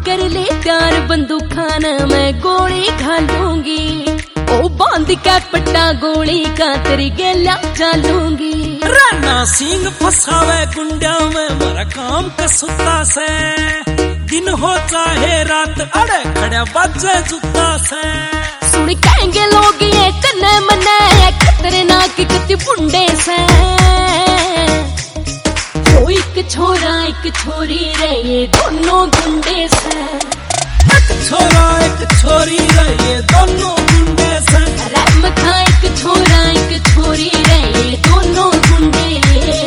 कर ले प्यार बंदूक खाना मैं गोली घालूंगी। ओ बांध के पट्टा गोली का तेरी गेला चालूंगी। राणा सिंह फसावे गुंडा में मेरा काम का सुता से। दिन हो चाहे रात अड़े खड़ा बाजे जुता से। सुन कहेंगे लोग ये कन्ने मन्ने खतरनाक कति बुंडे से। हो एक छोरा एक छोरी रे ये दोनों गुंडे से। एक छोरा एक छोरी रे ये दोनों गुंडे से। रैम था एक छोरा एक छोरी रे ये दोनों गुंडे से।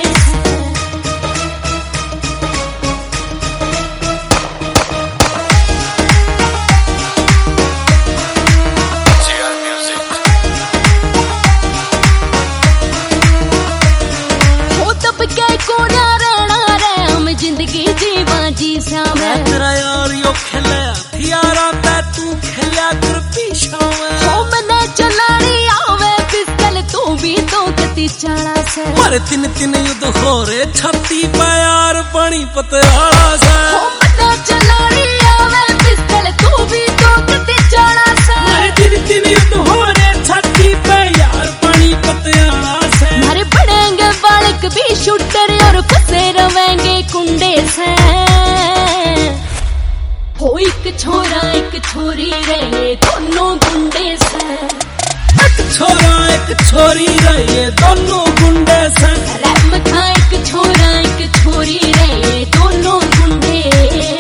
जिंदगी जीवा जी श्याम तेरा यार यो खेले हथियारा ते तू खेलिया कर पीछा में। हो मने चलानी आवे पिस्तल तू भी तो कति चाला से। मारे तीन तीन युद्ध हो रे छाती पे यार पानी पतयाला से। हो मने चलानी आवे पिस्तल तू भी तो कति चाला से। मारे तीन तीन युद्ध हो रे छाती पे यार पानी पतयाला से। मारे बढ़ेंगे बालक भी शूटर और फंसे रवेंगे कुंडे से। हो एक छोरा एक छोरी रे ये दोनों गुंडे से। एक छोरा एक छोरी रे ये दोनों गुंडे से। रैम था एक छोरा एक छोरी रे ये दोनों गुंडे से।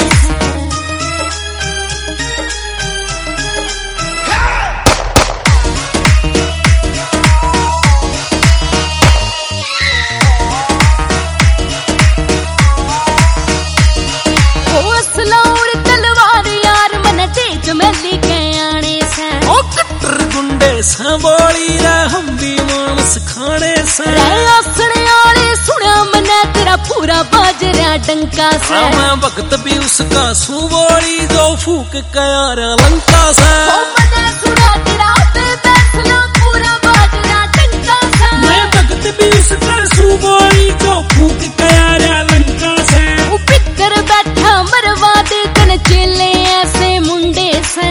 बोली रे हम भी मानस खाने से। आसने आले सुना मने तेरा पूरा बाज रहा डंका से। मैं वक्त भी उसका सुबोली जो फूक कया रे लंका से। मने सुना तेरा फैसला पूरा बाज रहा डंका से। मैं वक्त भी उसका सुबोली जो फूक कया रे लंका से। वो पिकर बैठा मरवा दे तन चेले ऐसे मुंडे से।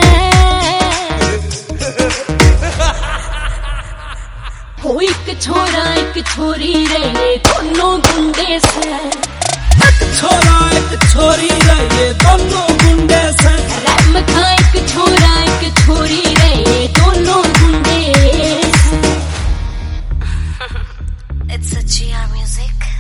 हो एक छोरा एक छोरी रे ये दोनों गुंडे से। एक छोरा एक छोरी रे ये दोनों गुंडे से। रैम था एक छोरा एक छोरी रे ये दोनों गुंडे से। It's a Gia music.